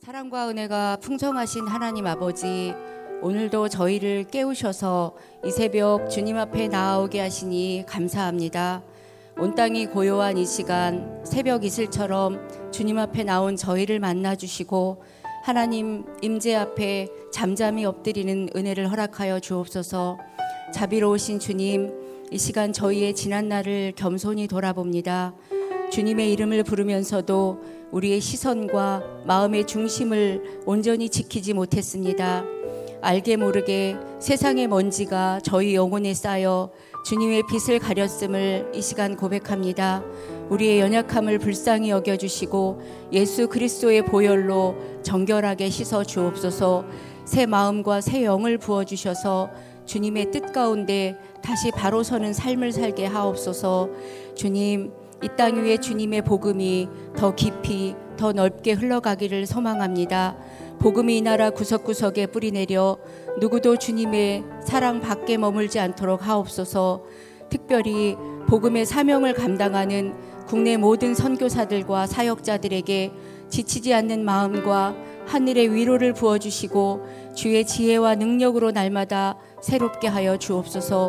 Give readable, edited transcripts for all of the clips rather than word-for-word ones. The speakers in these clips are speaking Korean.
사랑과 은혜가 풍성하신 하나님 아버지, 오늘도 저희를 깨우셔서 이 새벽 주님 앞에 나아오게 하시니 감사합니다. 온 땅이 고요한 이 시간, 새벽 이슬처럼 주님 앞에 나온 저희를 만나주시고 하나님 임재 앞에 잠잠히 엎드리는 은혜를 허락하여 주옵소서. 자비로우신 주님, 이 시간 저희의 지난 날을 겸손히 돌아봅니다. 주님의 이름을 부르면서도 우리의 시선과 마음의 중심을 온전히 지키지 못했습니다. 알게 모르게 세상의 먼지가 저희 영혼에 쌓여 주님의 빛을 가렸음을 이 시간 고백합니다. 우리의 연약함을 불쌍히 여겨주시고 예수 그리스도의 보혈로 정결하게 씻어 주옵소서. 새 마음과 새 영을 부어주셔서 주님의 뜻 가운데 다시 바로 서는 삶을 살게 하옵소서. 주님, 이 땅 위에 주님의 복음이 더 깊이 더 넓게 흘러가기를 소망합니다. 복음이 이 나라 구석구석에 뿌리내려 누구도 주님의 사랑 밖에 머물지 않도록 하옵소서. 특별히 복음의 사명을 감당하는 국내 모든 선교사들과 사역자들에게 지치지 않는 마음과 하늘의 위로를 부어주시고 주의 지혜와 능력으로 날마다 새롭게 하여 주옵소서.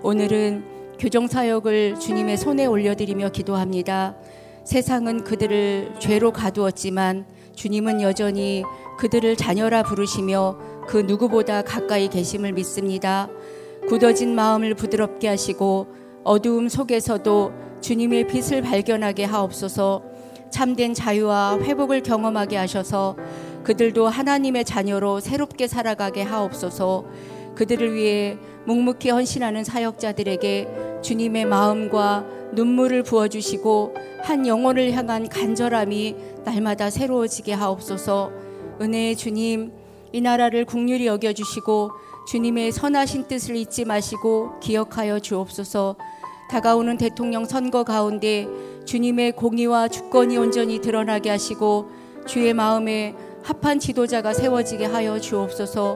오늘은 교정사역을 주님의 손에 올려드리며 기도합니다. 세상은 그들을 죄로 가두었지만 주님은 여전히 그들을 자녀라 부르시며 그 누구보다 가까이 계심을 믿습니다. 굳어진 마음을 부드럽게 하시고 어두움 속에서도 주님의 빛을 발견하게 하옵소서. 참된 자유와 회복을 경험하게 하셔서 그들도 하나님의 자녀로 새롭게 살아가게 하옵소서. 그들을 위해 묵묵히 헌신하는 사역자들에게 주님의 마음과 눈물을 부어주시고 한 영혼을 향한 간절함이 날마다 새로워지게 하옵소서. 은혜의 주님, 이 나라를 긍휼히 여겨주시고 주님의 선하신 뜻을 잊지 마시고 기억하여 주옵소서. 다가오는 대통령 선거 가운데 주님의 공의와 주권이 온전히 드러나게 하시고 주의 마음에 합한 지도자가 세워지게 하여 주옵소서.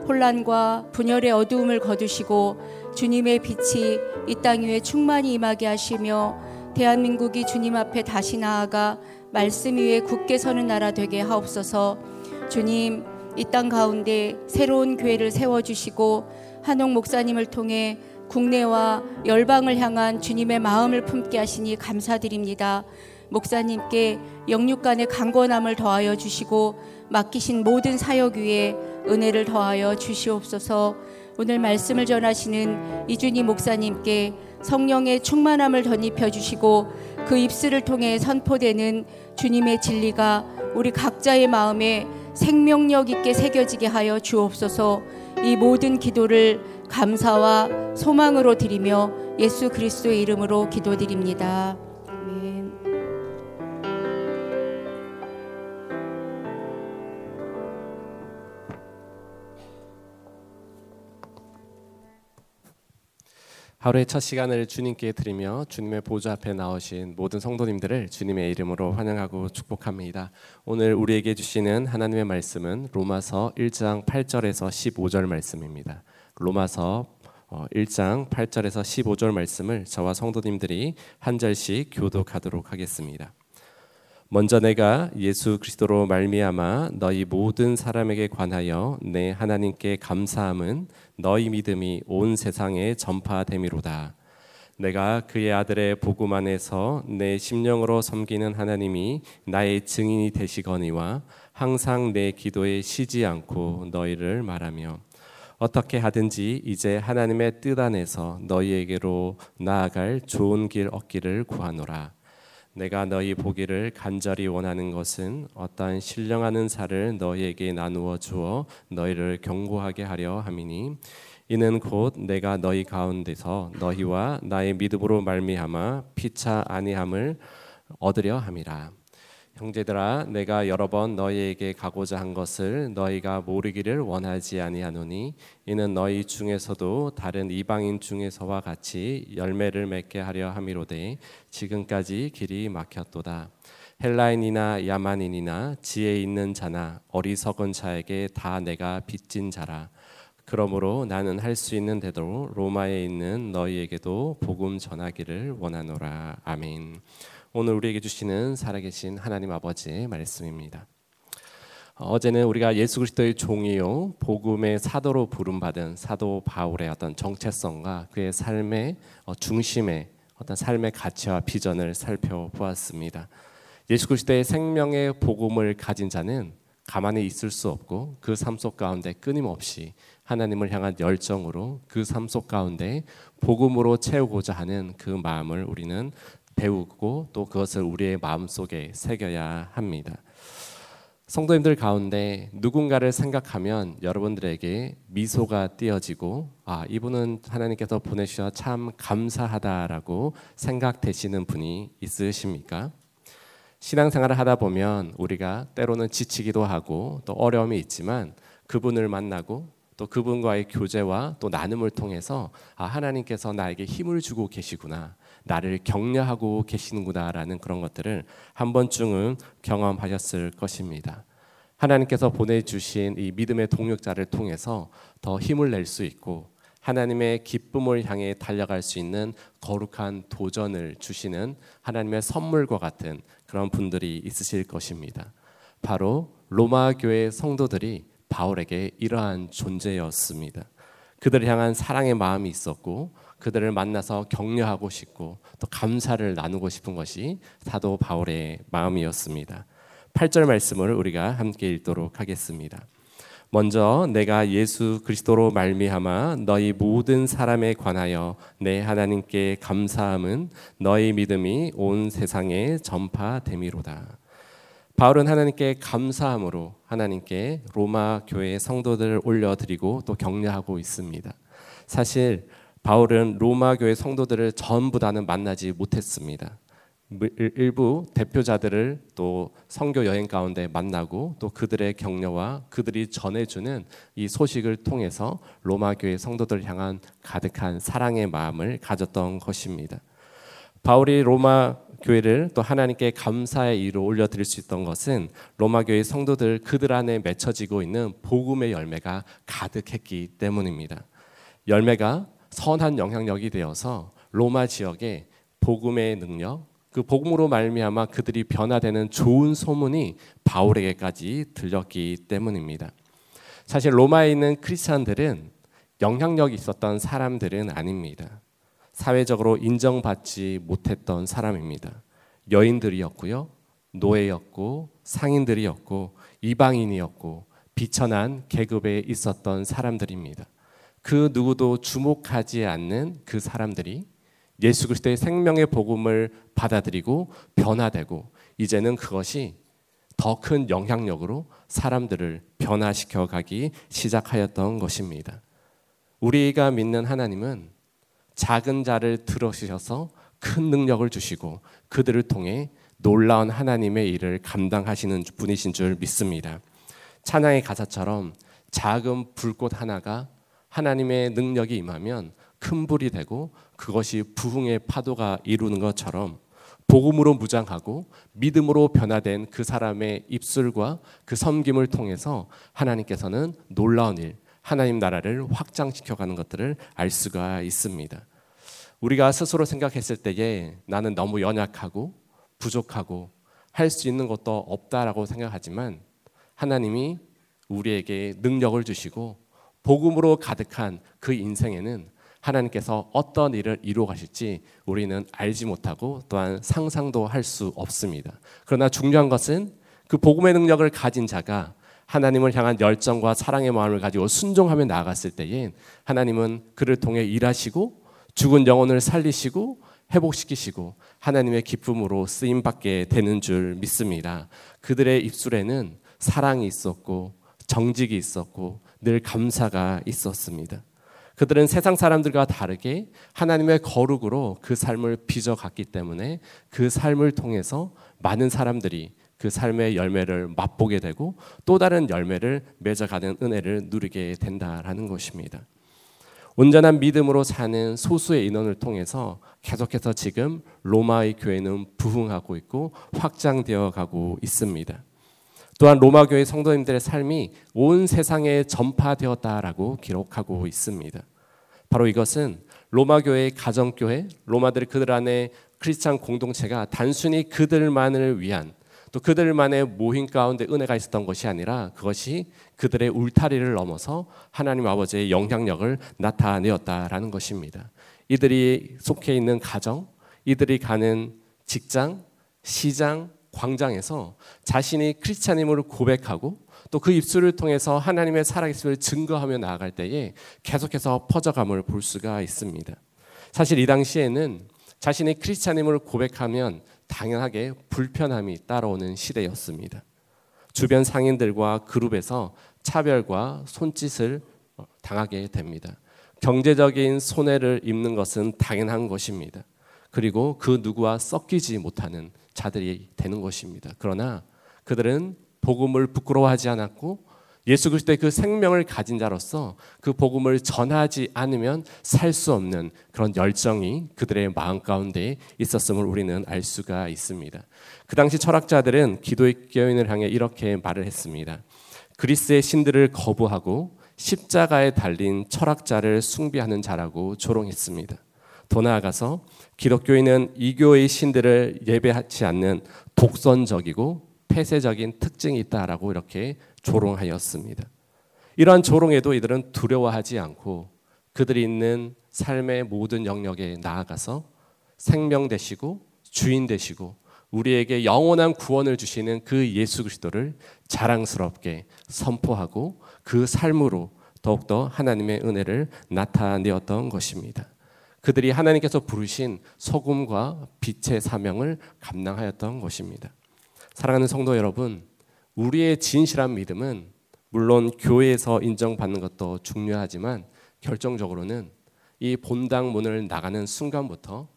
혼란과 분열의 어두움을 거두시고 주님의 빛이 이 땅 위에 충만히 임하게 하시며 대한민국이 주님 앞에 다시 나아가 말씀 위에 굳게 서는 나라 되게 하옵소서. 주님, 이 땅 가운데 새로운 교회를 세워주시고 한옥 목사님을 통해 국내와 열방을 향한 주님의 마음을 품게 하시니 감사드립니다. 목사님께 영육간의 강건함을 더하여 주시고 맡기신 모든 사역 위에 은혜를 더하여 주시옵소서. 오늘 말씀을 전하시는 이준희 목사님께 성령의 충만함을 덧입혀 주시고 그 입술을 통해 선포되는 주님의 진리가 우리 각자의 마음에 생명력 있게 새겨지게 하여 주옵소서. 이 모든 기도를 감사와 소망으로 드리며 예수 그리스도의 이름으로 기도드립니다. 아멘. 하루의 첫 시간을 주님께 드리며 주님의 보좌 앞에 나오신 모든 성도님들을 주님의 이름으로 환영하고 축복합니다. 오늘 우리에게 주시는 하나님의 말씀은 로마서 1장 8절에서 15절 말씀입니다. 로마서 1장 8절에서 15절 말씀을 저와 성도님들이 한 절씩 교독하도록 하겠습니다. 먼저 내가 예수 그리스도로 말미암아 너희 모든 사람에게 관하여 내 하나님께 감사함은 너희 믿음이 온 세상에 전파됨이로다. 내가 그의 아들의 복음 안에서 내 심령으로 섬기는 하나님이 나의 증인이 되시거니와 항상 내 기도에 쉬지 않고 너희를 말하며 어떻게 하든지 이제 하나님의 뜻 안에서 너희에게로 나아갈 좋은 길 얻기를 구하노라. 내가 너희 보기를 간절히 원하는 것은 어떠한 신령하는 살을 너희에게 나누어 주어 너희를 경고하게 하려 함이니 이는 곧 내가 너희 가운데서 너희와 나의 믿음으로 말미암아 피차 아니함을 얻으려 함이라. 형제들아, 내가 여러 번 너희에게 가고자 한 것을 너희가 모르기를 원하지 아니하노니 이는 너희 중에서도 다른 이방인 중에서와 같이 열매를 맺게 하려 함이로되 지금까지 길이 막혔도다. 헬라인이나 야만인이나 지혜 있는 자나 어리석은 자에게 다 내가 빚진 자라. 그러므로 나는 할 수 있는 대로 로마에 있는 너희에게도 복음 전하기를 원하노라. 아멘. 오늘 우리에게 주시는 살아계신 하나님 아버지의 말씀입니다. 어제는 우리가 예수 그리스도의 종이요 복음의 사도로 부름받은 사도 바울의 어떤 정체성과 그의 삶의 중심의 어떤 삶의 가치와 비전을 살펴보았습니다. 예수 그리스도의 생명의 복음을 가진 자는 가만히 있을 수 없고 그 삶 속 가운데 끊임없이 하나님을 향한 열정으로 그 삶 속 가운데 복음으로 채우고자 하는 그 마음을 우리는 배우고 또 그것을 우리의 마음속에 새겨야 합니다. 성도님들 가운데 누군가를 생각하면 여러분들에게 미소가 띄어지고 이분은 하나님께서 보내주셔서 참 감사하다라고 생각되시는 분이 있으십니까? 신앙생활을 하다 보면 우리가 때로는 지치기도 하고 또 어려움이 있지만 그분을 만나고 또 그분과의 교제와 또 나눔을 통해서 하나님께서 나에게 힘을 주고 계시구나, 나를 격려하고 계시는구나라는 그런 것들을 한 번쯤은 경험하셨을 것입니다. 하나님께서 보내주신 이 믿음의 동역자를 통해서 더 힘을 낼 수 있고 하나님의 기쁨을 향해 달려갈 수 있는 거룩한 도전을 주시는 하나님의 선물과 같은 그런 분들이 있으실 것입니다. 바로 로마 교회 성도들이 바울에게 이러한 존재였습니다. 그들을 향한 사랑의 마음이 있었고 그들을 만나서 격려하고 싶고 또 감사를 나누고 싶은 것이 사도 바울의 마음이었습니다. 8절 말씀을 우리가 함께 읽도록 하겠습니다. 먼저 내가 예수 그리스도로 말미암아 너희 모든 사람에 관하여 내 하나님께 감사함은 너희 믿음이 온 세상에 전파됨이로다. 바울은 하나님께 감사함으로 하나님께 로마 교회의 성도들을 올려드리고 또 격려하고 있습니다. 사실 바울은 로마 교회 성도들을 전부 다는 만나지 못했습니다. 일부 대표자들을 또 선교 여행 가운데 만나고 또 그들의 격려와 그들이 전해주는 이 소식을 통해서 로마 교회 성도들을 향한 가득한 사랑의 마음을 가졌던 것입니다. 바울이 로마 교회를 또 하나님께 감사의 이로 올려드릴 수 있던 것은 로마 교회 성도들 그들 안에 맺혀지고 있는 복음의 열매가 가득했기 때문입니다. 열매가 선한 영향력이 되어서 로마 지역에 복음의 능력, 그 복음으로 말미암아 그들이 변화되는 좋은 소문이 바울에게까지 들렸기 때문입니다. 사실 로마에 있는 크리스찬들은 영향력이 있었던 사람들은 아닙니다. 사회적으로 인정받지 못했던 사람입니다. 여인들이었고요, 노예였고, 상인들이었고, 이방인이었고, 비천한 계급에 있었던 사람들입니다. 그 누구도 주목하지 않는 그 사람들이 예수 그리스도의 생명의 복음을 받아들이고 변화되고 이제는 그것이 더 큰 영향력으로 사람들을 변화시켜 가기 시작하였던 것입니다. 우리가 믿는 하나님은 작은 자를 들어주셔서 큰 능력을 주시고 그들을 통해 놀라운 하나님의 일을 감당하시는 분이신 줄 믿습니다. 찬양의 가사처럼 작은 불꽃 하나가 하나님의 능력이 임하면 큰 불이 되고 그것이 부흥의 파도가 이루는 것처럼 복음으로 무장하고 믿음으로 변화된 그 사람의 입술과 그 섬김을 통해서 하나님께서는 놀라운 일, 하나님 나라를 확장시켜가는 것들을 알 수가 있습니다. 우리가 스스로 생각했을 때에 나는 너무 연약하고 부족하고 할 수 있는 것도 없다라고 생각하지만 하나님이 우리에게 능력을 주시고 복음으로 가득한 그 인생에는 하나님께서 어떤 일을 이루어 가실지 우리는 알지 못하고 또한 상상도 할 수 없습니다. 그러나 중요한 것은 그 복음의 능력을 가진 자가 하나님을 향한 열정과 사랑의 마음을 가지고 순종하며 나아갔을 때에 하나님은 그를 통해 일하시고 죽은 영혼을 살리시고 회복시키시고 하나님의 기쁨으로 쓰임받게 되는 줄 믿습니다. 그들의 입술에는 사랑이 있었고 정직이 있었고 늘 감사가 있었습니다. 그들은 세상 사람들과 다르게 하나님의 거룩으로 그 삶을 빚어갔기 때문에 그 삶을 통해서 많은 사람들이 그 삶의 열매를 맛보게 되고 또 다른 열매를 맺어가는 은혜를 누리게 된다라는 것입니다. 온전한 믿음으로 사는 소수의 인원을 통해서 계속해서 지금 로마의 교회는 부흥하고 있고 확장되어 가고 있습니다. 또한 로마 교회 성도님들의 삶이 온 세상에 전파되었다라고 기록하고 있습니다. 바로 이것은 로마 교회의 가정교회, 로마들이 그들 안에 크리스찬 공동체가 단순히 그들만을 위한 또 그들만의 모임 가운데 은혜가 있었던 것이 아니라 그것이 그들의 울타리를 넘어서 하나님 아버지의 영향력을 나타내었다라는 것입니다. 이들이 속해 있는 가정, 이들이 가는 직장, 시장, 광장에서 자신이 크리스찬임을 고백하고 또 그 입술을 통해서 하나님의 살아계심을 증거하며 나아갈 때에 계속해서 퍼져감을 볼 수가 있습니다. 사실 이 당시에는 자신이 크리스찬임을 고백하면 당연하게 불편함이 따라오는 시대였습니다. 주변 상인들과 그룹에서 차별과 손짓을 당하게 됩니다. 경제적인 손해를 입는 것은 당연한 것입니다. 그리고 그 누구와 섞이지 못하는 자들이 되는 것입니다. 그러나 그들은 복음을 부끄러워하지 않았고 예수 그리스도의 그 생명을 가진 자로서 그 복음을 전하지 않으면 살 수 없는 그런 열정이 그들의 마음 가운데 있었음을 우리는 알 수가 있습니다. 그 당시 철학자들은 기독교인을 향해 이렇게 말을 했습니다. 그리스의 신들을 거부하고 십자가에 달린 철학자를 숭배하는 자라고 조롱했습니다. 더 나아가서 기독교인은 이교의 신들을 예배하지 않는 독선적이고 폐쇄적인 특징이 있다라고 이렇게 조롱하였습니다. 이러한 조롱에도 이들은 두려워하지 않고 그들이 있는 삶의 모든 영역에 나아가서 생명 되시고 주인 되시고 우리에게 영원한 구원을 주시는 그 예수 그리스도를 자랑스럽게 선포하고 그 삶으로 더욱더 하나님의 은혜를 나타내었던 것입니다. 그들이 하나님께서 부르신 소금과 빛의 사명을 감당하였던 것입니다. 사랑하는 성도 여러분, 우리의 진실한 믿음은 물론 교회에서 인정받는 것도 중요하지만 결정적으로는 이 본당 문을 나가는 순간부터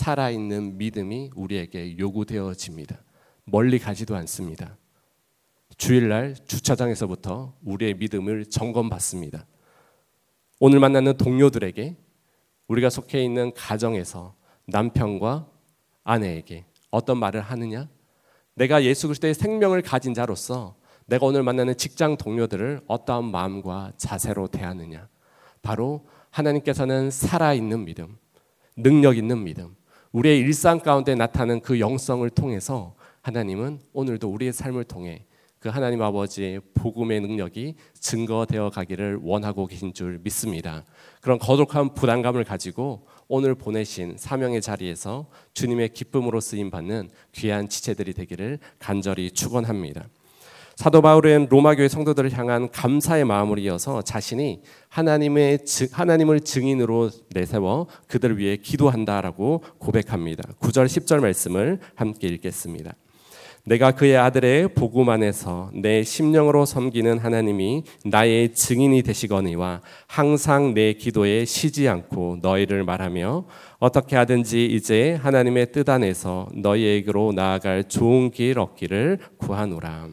살아있는 믿음이 우리에게 요구되어집니다. 멀리 가지도 않습니다. 주일날 주차장에서부터 우리의 믿음을 점검받습니다. 오늘 만나는 동료들에게, 우리가 속해 있는 가정에서 남편과 아내에게 어떤 말을 하느냐? 내가 예수 그리스도의 생명을 가진 자로서 내가 오늘 만나는 직장 동료들을 어떠한 마음과 자세로 대하느냐? 바로 하나님께서는 살아있는 믿음, 능력 있는 믿음, 우리의 일상 가운데 나타나는 그 영성을 통해서 하나님은 오늘도 우리의 삶을 통해 그 하나님 아버지의 복음의 능력이 증거되어 가기를 원하고 계신 줄 믿습니다. 그런 거룩한 부담감을 가지고 오늘 보내신 사명의 자리에서 주님의 기쁨으로 쓰임받는 귀한 지체들이 되기를 간절히 축원합니다. 사도 바울은 로마교회 성도들을 향한 감사의 마음을 이어서 자신이 하나님을 증인으로 내세워 그들을 위해 기도한다라고 고백합니다. 9절 10절 말씀을 함께 읽겠습니다. 내가 그의 아들의 복음 안에서 내 심령으로 섬기는 하나님이 나의 증인이 되시거니와 항상 내 기도에 쉬지 않고 너희를 말하며 어떻게 하든지 이제 하나님의 뜻 안에서 너희에게로 나아갈 좋은 길 얻기를 구하노라.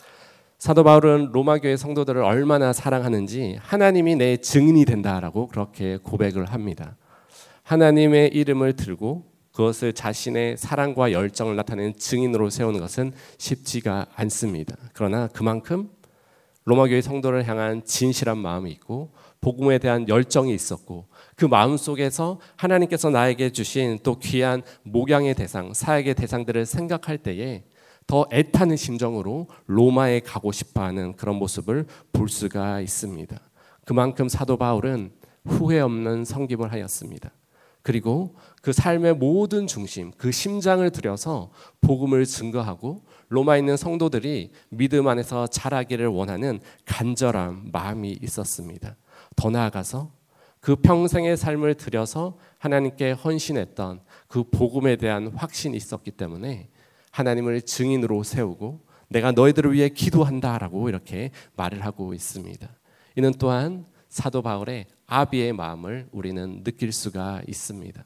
사도 바울은 로마교회 성도들을 얼마나 사랑하는지 하나님이 내 증인이 된다라고 그렇게 고백을 합니다. 하나님의 이름을 들고 그것을 자신의 사랑과 열정을 나타내는 증인으로 세우는 것은 쉽지가 않습니다. 그러나 그만큼 로마교회 성도를 향한 진실한 마음이 있고 복음에 대한 열정이 있었고 그 마음 속에서 하나님께서 나에게 주신 또 귀한 목양의 대상, 사역의 대상들을 생각할 때에 더 애타는 심정으로 로마에 가고 싶어하는 그런 모습을 볼 수가 있습니다. 그만큼 사도 바울은 후회 없는 섬김을 하였습니다. 그리고 그 삶의 모든 중심, 그 심장을 들여서 복음을 증거하고 로마에 있는 성도들이 믿음 안에서 자라기를 원하는 간절한 마음이 있었습니다. 더 나아가서 그 평생의 삶을 들여서 하나님께 헌신했던 그 복음에 대한 확신이 있었기 때문에 하나님을 증인으로 세우고 내가 너희들을 위해 기도한다라고 이렇게 말을 하고 있습니다. 이는 또한 사도 바울의 아비의 마음을 우리는 느낄 수가 있습니다.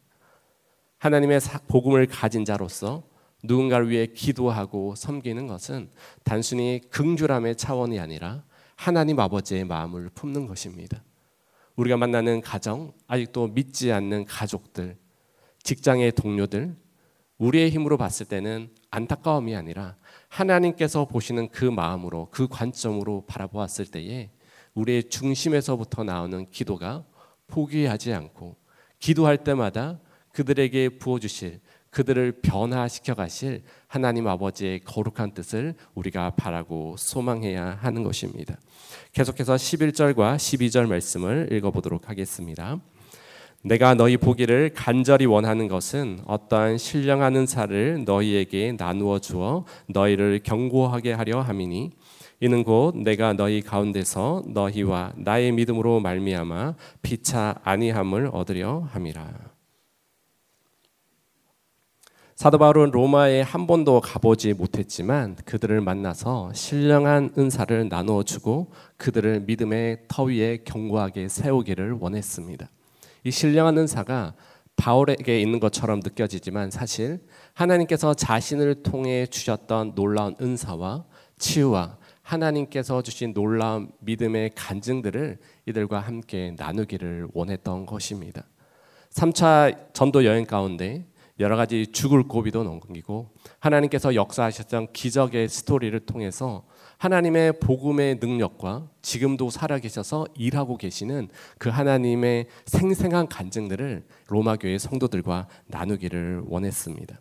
하나님의 복음을 가진 자로서 누군가를 위해 기도하고 섬기는 것은 단순히 긍휼함의 차원이 아니라 하나님 아버지의 마음을 품는 것입니다. 우리가 만나는 가정, 아직도 믿지 않는 가족들, 직장의 동료들, 우리의 힘으로 봤을 때는 안타까움이 아니라 하나님께서 보시는 그 마음으로, 그 관점으로 바라보았을 때에 우리의 중심에서부터 나오는 기도가 포기하지 않고 기도할 때마다 그들에게 부어주실 그들을 변화시켜 가실 하나님 아버지의 거룩한 뜻을 우리가 바라고 소망해야 하는 것입니다. 계속해서 11절과 12절 말씀을 읽어보도록 하겠습니다. 내가 너희 보기를 간절히 원하는 것은 어떠한 신령한 은사를 너희에게 나누어 주어 너희를 견고하게 하려 함이니 이는 곧 내가 너희 가운데서 너희와 나의 믿음으로 말미암아 피차 아니함을 얻으려 함이라. 사도 바울은 로마에 한 번도 가보지 못했지만 그들을 만나서 신령한 은사를 나누어 주고 그들을 믿음의 터 위에 견고하게 세우기를 원했습니다. 이 신령한 은사가 바울에게 있는 것처럼 느껴지지만 사실 하나님께서 자신을 통해 주셨던 놀라운 은사와 치유와 하나님께서 주신 놀라운 믿음의 간증들을 이들과 함께 나누기를 원했던 것입니다. 3차 전도 여행 가운데 여러 가지 죽을 고비도 넘기고 하나님께서 역사하셨던 기적의 스토리를 통해서 하나님의 복음의 능력과 지금도 살아계셔서 일하고 계시는 그 하나님의 생생한 간증들을 로마 교회 성도들과 나누기를 원했습니다.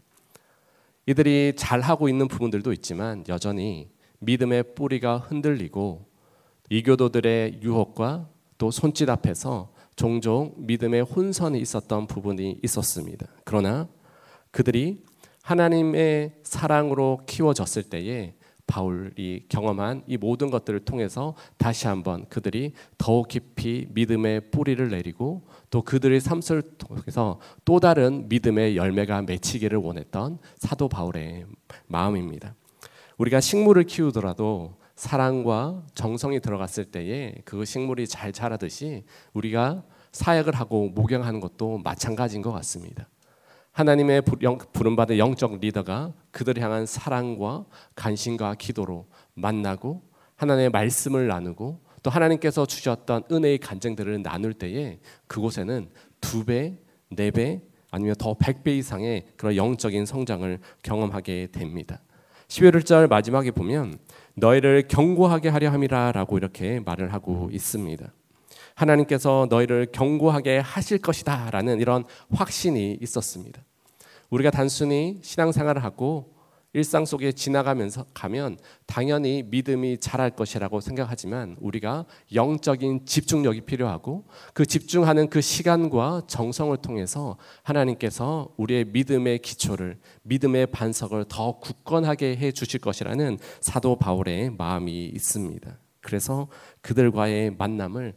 이들이 잘하고 있는 부분들도 있지만 여전히 믿음의 뿌리가 흔들리고 이교도들의 유혹과 또 손짓 앞에서 종종 믿음의 혼선이 있었던 부분이 있었습니다. 그러나 그들이 하나님의 사랑으로 키워졌을 때에 바울이 경험한 이 모든 것들을 통해서 다시 한번 그들이 더욱 깊이 믿음의 뿌리를 내리고 또 그들의 삶을 통해서 또 다른 믿음의 열매가 맺히기를 원했던 사도 바울의 마음입니다. 우리가 식물을 키우더라도 사랑과 정성이 들어갔을 때에 그 식물이 잘 자라듯이 우리가 사역을 하고 목양하는 것도 마찬가지인 것 같습니다. 하나님의 부름받은 영적 리더가 그들을 향한 사랑과 간신과 기도로 만나고 하나님의 말씀을 나누고 또 하나님께서 주셨던 은혜의 간증들을 나눌 때에 그곳에는 2배, 4배 아니면 더 100배 이상의 그런 영적인 성장을 경험하게 됩니다. 11절 마지막에 보면 너희를 견고하게 하려 함이라 라고 이렇게 말을 하고 있습니다. 하나님께서 너희를 견고하게 하실 것이다 라는 이런 확신이 있었습니다. 우리가 단순히 신앙생활을 하고 일상 속에 지나가면서 가면 당연히 믿음이 자랄 것이라고 생각하지만 우리가 영적인 집중력이 필요하고 그 집중하는 그 시간과 정성을 통해서 하나님께서 우리의 믿음의 기초를 믿음의 반석을 더 굳건하게 해 주실 것이라는 사도 바울의 마음이 있습니다. 그래서 그들과의 만남을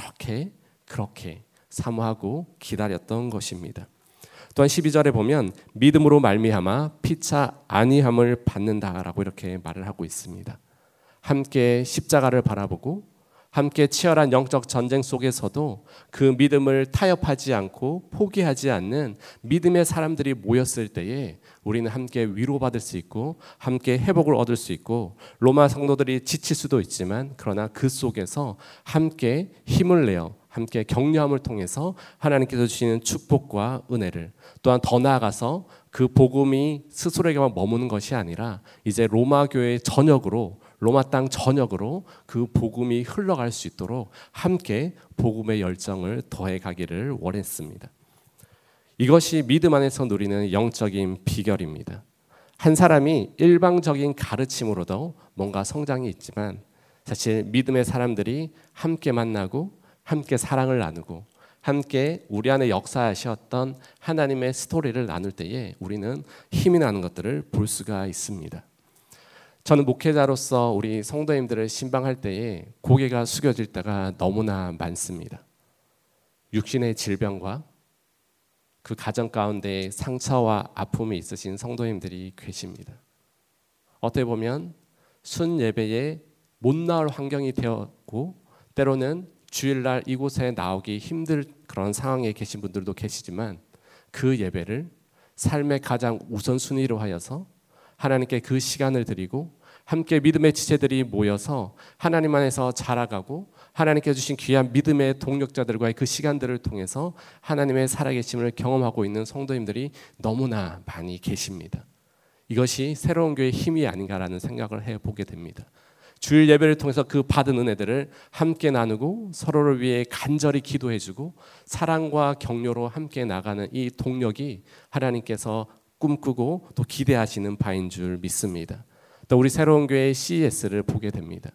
그렇게 사모하고 기다렸던 것입니다. 또한 12절에 보면 믿음으로 말미암아 피차 아니함을 받는다라고 이렇게 말을 하고 있습니다. 함께 십자가를 바라보고 함께 치열한 영적 전쟁 속에서도 그 믿음을 타협하지 않고 포기하지 않는 믿음의 사람들이 모였을 때에 우리는 함께 위로받을 수 있고 함께 회복을 얻을 수 있고 로마 성도들이 지칠 수도 있지만 그러나 그 속에서 함께 힘을 내어 함께 격려함을 통해서 하나님께서 주시는 축복과 은혜를 또한 더 나아가서 그 복음이 스스로에게만 머무는 것이 아니라 이제 로마 교회 전역으로 로마 땅 전역으로 그 복음이 흘러갈 수 있도록 함께 복음의 열정을 더해 가기를 원했습니다. 이것이 믿음 안에서 누리는 영적인 비결입니다. 한 사람이 일방적인 가르침으로도 뭔가 성장이 있지만 사실 믿음의 사람들이 함께 만나고 함께 사랑을 나누고 함께 우리 안에 역사하셨던 하나님의 스토리를 나눌 때에 우리는 힘이 나는 것들을 볼 수가 있습니다. 저는 목회자로서 우리 성도님들을 신방할 때에 고개가 숙여질 때가 너무나 많습니다. 육신의 질병과 그 가정 가운데 상처와 아픔이 있으신 성도님들이 계십니다. 어떻게 보면 순 예배에 못 나올 환경이 되었고 때로는 주일날 이곳에 나오기 힘들 그런 상황에 계신 분들도 계시지만 그 예배를 삶의 가장 우선순위로 하여서 하나님께 그 시간을 드리고 함께 믿음의 지체들이 모여서 하나님 안에서 자라가고 하나님께 주신 귀한 믿음의 동력자들과의 그 시간들을 통해서 하나님의 살아계심을 경험하고 있는 성도님들이 너무나 많이 계십니다. 이것이 새로운 교회의 힘이 아닌가라는 생각을 해보게 됩니다. 주일 예배를 통해서 그 받은 은혜들을 함께 나누고 서로를 위해 간절히 기도해주고 사랑과 격려로 함께 나가는 이 동력이 하나님께서 꿈꾸고 또 기대하시는 바인 줄 믿습니다. 또 우리 새로운 교회 CES를 보게 됩니다.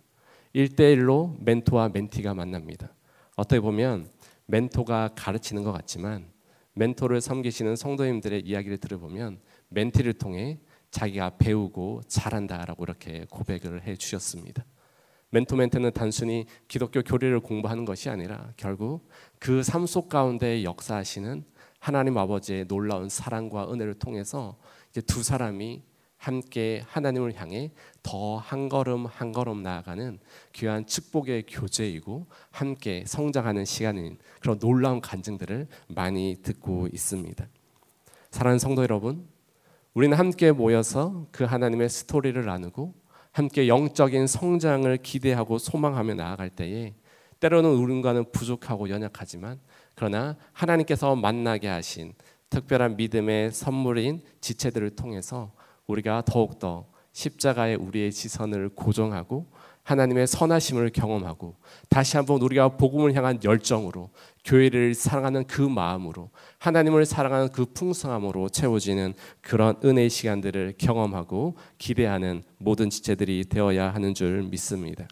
1대1로 멘토와 멘티가 만납니다. 어떻게 보면 멘토가 가르치는 것 같지만 멘토를 섬기시는 성도님들의 이야기를 들어보면 멘티를 통해 자기가 배우고 잘한다라고 이렇게 고백을 해주셨습니다. 멘토멘트는 단순히 기독교 교리를 공부하는 것이 아니라 결국 그 삶 속 가운데 역사하시는 하나님 아버지의 놀라운 사랑과 은혜를 통해서 이제 두 사람이 함께 하나님을 향해 더 한 걸음 한 걸음 나아가는 귀한 축복의 교제이고 함께 성장하는 시간인 그런 놀라운 간증들을 많이 듣고 있습니다. 사랑하는 성도 여러분, 우리는 함께 모여서 그 하나님의 스토리를 나누고 함께 영적인 성장을 기대하고 소망하며 나아갈 때에 때로는 우리과는 부족하고 연약하지만 그러나 하나님께서 만나게 하신 특별한 믿음의 선물인 지체들을 통해서 우리가 더욱더 십자가에 우리의 시선을 고정하고 하나님의 선하심을 경험하고 다시 한번 우리가 복음을 향한 열정으로 교회를 사랑하는 그 마음으로 하나님을 사랑하는 그 풍성함으로 채워지는 그런 은혜의 시간들을 경험하고 기대하는 모든 지체들이 되어야 하는 줄 믿습니다.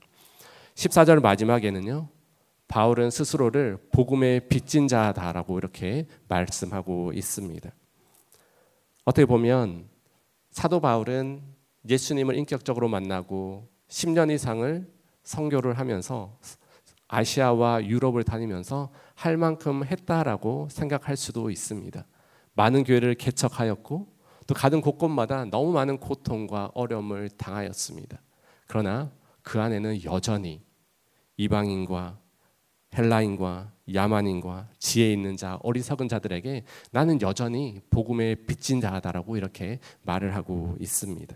14절 마지막에는요, 바울은 스스로를 복음의 빚진 자다라고 이렇게 말씀하고 있습니다. 어떻게 보면 사도 바울은 예수님을 인격적으로 만나고 10년 이상을 선교를 하면서 아시아와 유럽을 다니면서 할 만큼 했다라고 생각할 수도 있습니다. 많은 교회를 개척하였고 또 가는 곳곳마다 너무 많은 고통과 어려움을 당하였습니다. 그러나 그 안에는 여전히 이방인과 헬라인과 야만인과 지혜 있는 자, 어리석은 자들에게 나는 여전히 복음의 빚진 자다라고 이렇게 말을 하고 있습니다.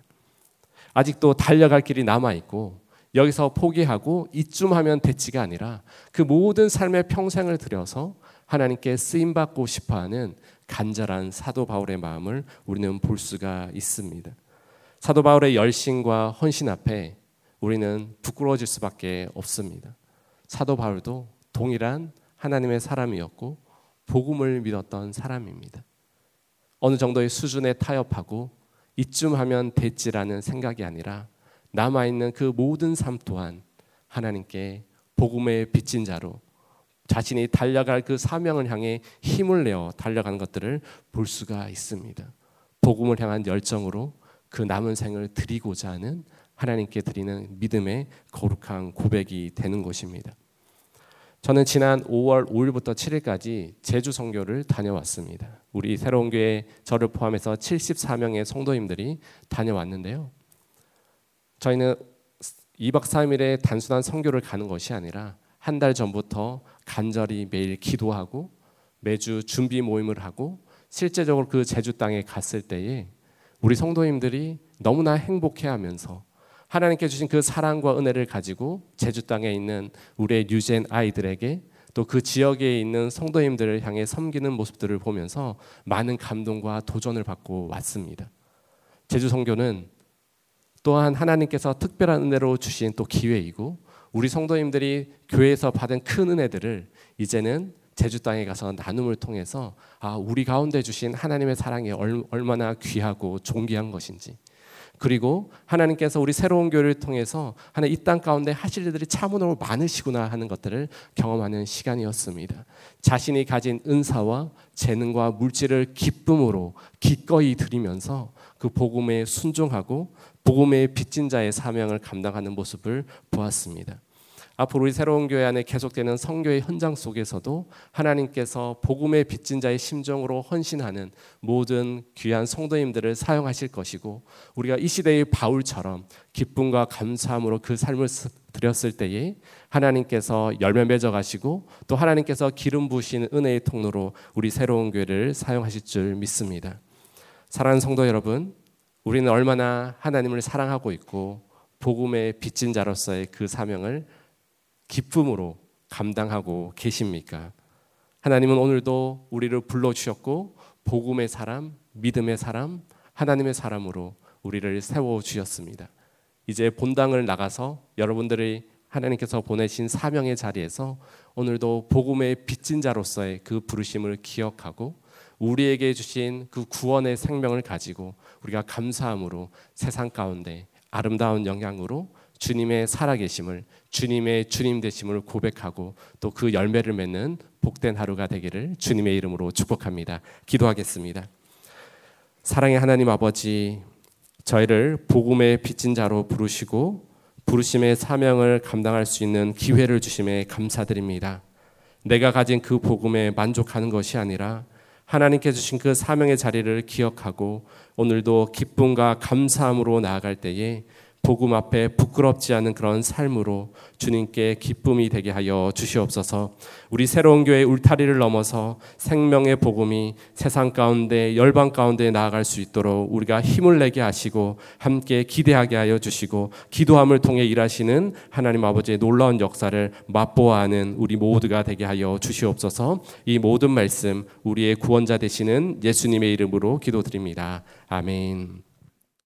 아직도 달려갈 길이 남아있고 여기서 포기하고 이쯤 하면 됐지가 아니라 그 모든 삶의 평생을 들여서 하나님께 쓰임받고 싶어하는 간절한 사도 바울의 마음을 우리는 볼 수가 있습니다. 사도 바울의 열심과 헌신 앞에 우리는 부끄러워질 수밖에 없습니다. 사도 바울도 동일한 하나님의 사람이었고 복음을 믿었던 사람입니다. 어느 정도의 수준에 타협하고 이쯤 하면 됐지라는 생각이 아니라 남아있는 그 모든 삶 또한 하나님께 복음의 빚진 자로 자신이 달려갈 그 사명을 향해 힘을 내어 달려가는 것들을 볼 수가 있습니다. 복음을 향한 열정으로 그 남은 생을 드리고자 하는 하나님께 드리는 믿음의 거룩한 고백이 되는 것입니다. 저는 지난 5월 5일부터 7일까지 제주 선교를 다녀왔습니다. 우리 새로운 교회 저를 포함해서 74명의 성도님들이 다녀왔는데요. 저희는 2박 3일의 단순한 선교를 가는 것이 아니라 한 달 전부터 간절히 매일 기도하고 매주 준비 모임을 하고 실제적으로 그 제주 땅에 갔을 때에 우리 성도님들이 너무나 행복해하면서 하나님께 주신 그 사랑과 은혜를 가지고 제주 땅에 있는 우리의 뉴젠 아이들에게 또 그 지역에 있는 성도님들을 향해 섬기는 모습들을 보면서 많은 감동과 도전을 받고 왔습니다. 제주 선교는 또한 하나님께서 특별한 은혜로 주신 또 기회이고 우리 성도님들이 교회에서 받은 큰 은혜들을 이제는 제주 땅에 가서 나눔을 통해서 우리 가운데 주신 하나님의 사랑이 얼마나 귀하고 존귀한 것인지, 그리고 하나님께서 우리 새로운 교회를 통해서 하나님 이 땅 가운데 하실 일들이 참으로 많으시구나 하는 것들을 경험하는 시간이었습니다. 자신이 가진 은사와 재능과 물질을 기쁨으로 기꺼이 드리면서 그 복음에 순종하고 복음의 빚진 자의 사명을 감당하는 모습을 보았습니다. 앞으로 우리 새로운 교회 안에 계속되는 선교의 현장 속에서도 하나님께서 복음의 빚진 자의 심정으로 헌신하는 모든 귀한 성도님들을 사용하실 것이고, 우리가 이 시대의 바울처럼 기쁨과 감사함으로 그 삶을 드렸을 때에 하나님께서 열매 맺어 가시고 또 하나님께서 기름 부으시는 은혜의 통로로 우리 새로운 교회를 사용하실 줄 믿습니다. 사랑하는 성도 여러분, 우리는 얼마나 하나님을 사랑하고 있고 복음의 빚진 자로서의 그 사명을 기쁨으로 감당하고 계십니까? 하나님은 오늘도 우리를 불러주셨고 복음의 사람, 믿음의 사람, 하나님의 사람으로 우리를 세워주셨습니다. 이제 본당을 나가서 여러분들이 하나님께서 보내신 사명의 자리에서 오늘도 복음의 빚진 자로서의 그 부르심을 기억하고 우리에게 주신 그 구원의 생명을 가지고 우리가 감사함으로 세상 가운데 아름다운 영향으로 주님의 살아계심을, 주님의 주님 되심을 고백하고 또 그 열매를 맺는 복된 하루가 되기를 주님의 이름으로 축복합니다. 기도하겠습니다. 사랑의 하나님 아버지, 저희를 복음의 빚진 자로 부르시고 부르심의 사명을 감당할 수 있는 기회를 주심에 감사드립니다. 내가 가진 그 복음에 만족하는 것이 아니라 하나님께 주신 그 사명의 자리를 기억하고 오늘도 기쁨과 감사함으로 나아갈 때에 복음 앞에 부끄럽지 않은 그런 삶으로 주님께 기쁨이 되게 하여 주시옵소서. 우리 새로운 교회 울타리를 넘어서 생명의 복음이 세상 가운데 열방 가운데 나아갈 수 있도록 우리가 힘을 내게 하시고 함께 기대하게 하여 주시고 기도함을 통해 일하시는 하나님 아버지의 놀라운 역사를 맛보아하는 우리 모두가 되게 하여 주시옵소서. 이 모든 말씀 우리의 구원자 되시는 예수님의 이름으로 기도드립니다. 아멘.